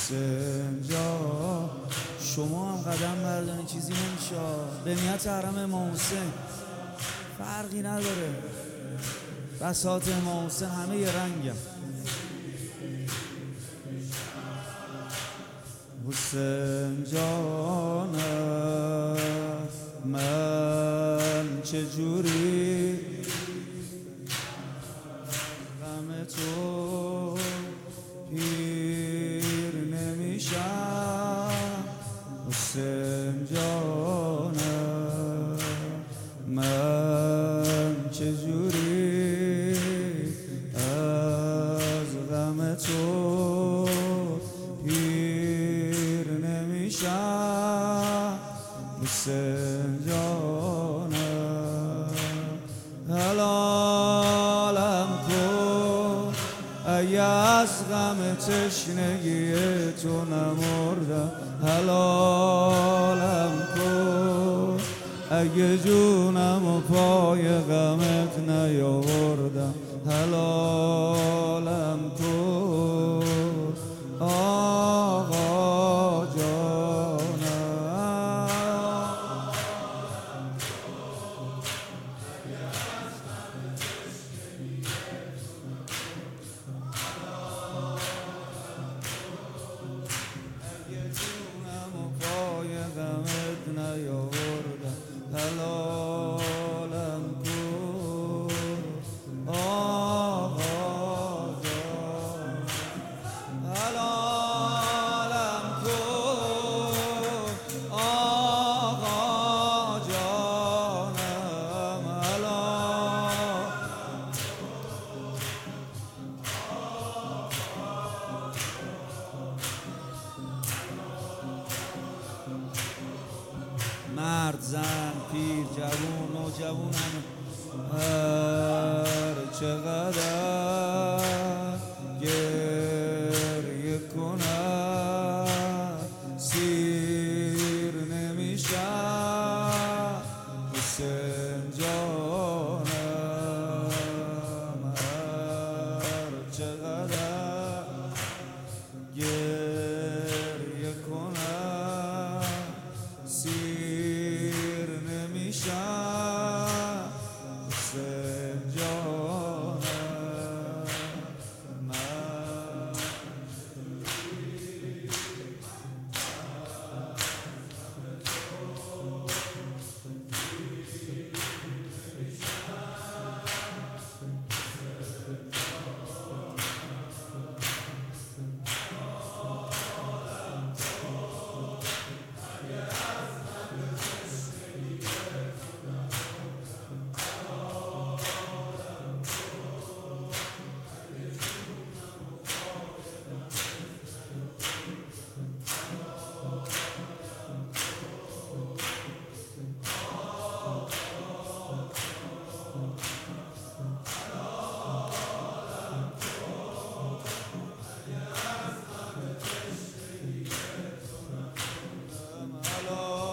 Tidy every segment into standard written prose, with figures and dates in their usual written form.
حسین جان شما هم قدم بردارین چیزی نمیشه. به نیت حرم امام حسین فرقی نداره، بساط امام حسین همه یه رنگم. حسین جان من چجوری غم تو پیر نمیشم. حسین جان من چجوری از غم تو پیر نمیشم. حسین جان حلالم کن اگه از غم تشنگی تو نمردم. حلالم کن اگه جونم و پای غمت نیاوردم. حلالم کن آقا جانم. اگه جونم و پای غمت نیاوردم. حلالم کن آقا جان. حلالم کن آقا جانم. مرد زن پیر جوون نوجوون هر چقدر گریه کنم سیر نمیشم. حسین جانم هر چقدر گریه کنم سیر نمیشم. حسین جانم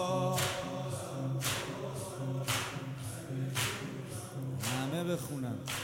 همه بخونن.